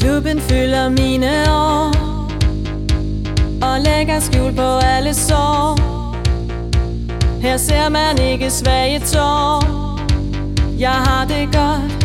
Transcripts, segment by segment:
Klubben fylder mine år og lægger skjul på alle sår. Her ser man ikke svage tår. Jeg har det godt.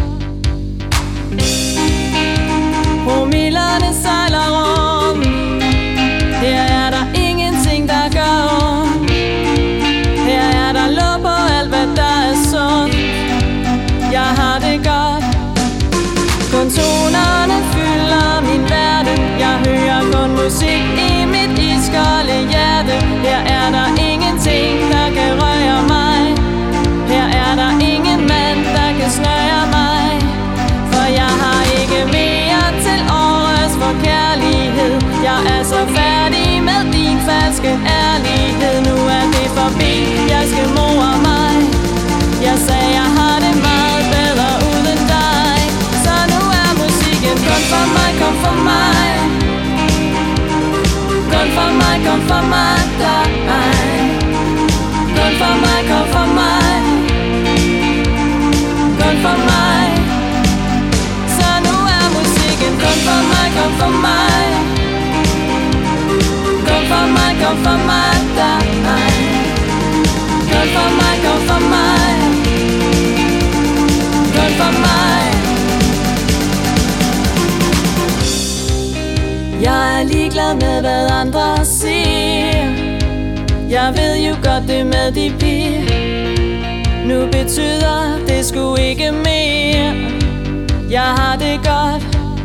Promillerne sejler om. Her er der ingenting, der gør ondt. Her er der lov på alt, hvad der er sundt. Jeg har det godt. Kun tonerne fylder min verden. Jeg hører kun musik i mit iskolde hjerte. Her er der ingenting, der kan røre mig. Her er der ingen mand, der kan snøre mig. For jeg har ikke mere til årets for kærlighed. Jeg er så færdig med din falske ærlighed. Nu er det forbi, jeg skal more mig. Jeg sagde, jeg har det meget bedre uden dig. Så nu er musikken kun for mig, kom for mig. Kun for mig, kom for mig, dig. Kun for mig, kom for mig. Kun for mig. Så nu er musikken kun for mig, kom for mig. Kun for mig, kom for mig, dig. Kun for mig, kom for mig. Kun for mig. Jeg er ligeglad med, hvad andre siger. Jeg ved jo godt, det med de piger. Nu betyder det sgu ikke mere. Jeg har det godt.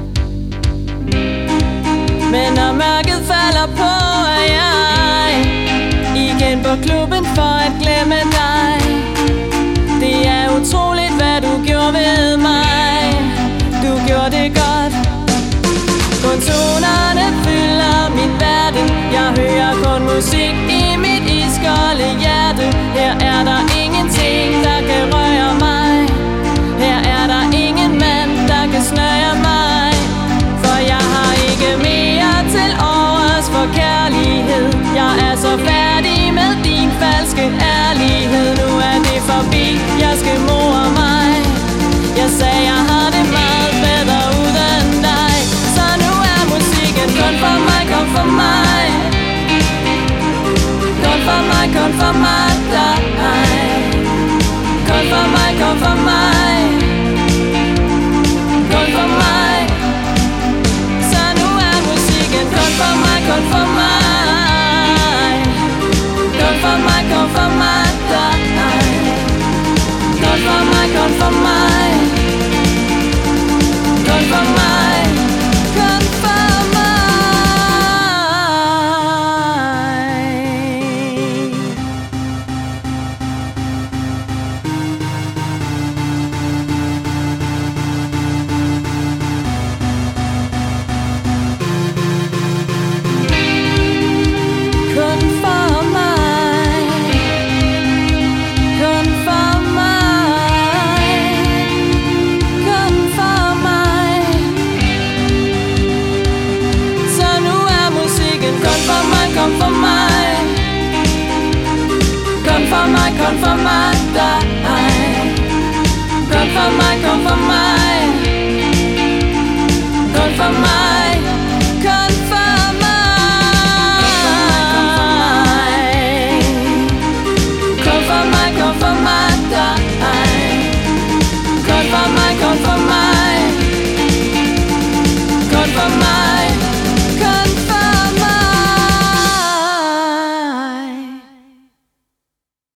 Men når mørket falder på, er jeg igen på klubben for at glemme dig. Det er utroligt, hvad du gjorde ved mig. Du gjorde det godt. Kun tonerne fylder min verden. Jeg hører kun musik i mit iskolde hjerte. Her er der ingenting, der kan røre mig. Her er der ingen mand, der kan snøre mig. For jeg har ikke mere til årets for kærlighed. Jeg er så færdig med din falske ærlighed. Nu er det forbi, jeg skal more mig. Jeg sagde, jeg har det meget bedre uden dig. Så nu er musikken kun for mig, kom for mig. Kun for mig, kun for mig, dig. Kun for mig, kun for mig. Kun for mig. Så nu er musikken kun for mig, kun for mig. Kun for mig, kun for mig, dig. Kun for mig, kun for mig. Kun for mig. Kun for mig. Kun for mig. Kun for mig. Kun for mig. Så nu er musikken kun for mig, kun for mig. Kun for mig, kun for mig, dig. Kun for mig, kun for mig. Kun for mig. Kun for mig. Kun for mig, kun for mig, dig. Kun for mig, kun for mig.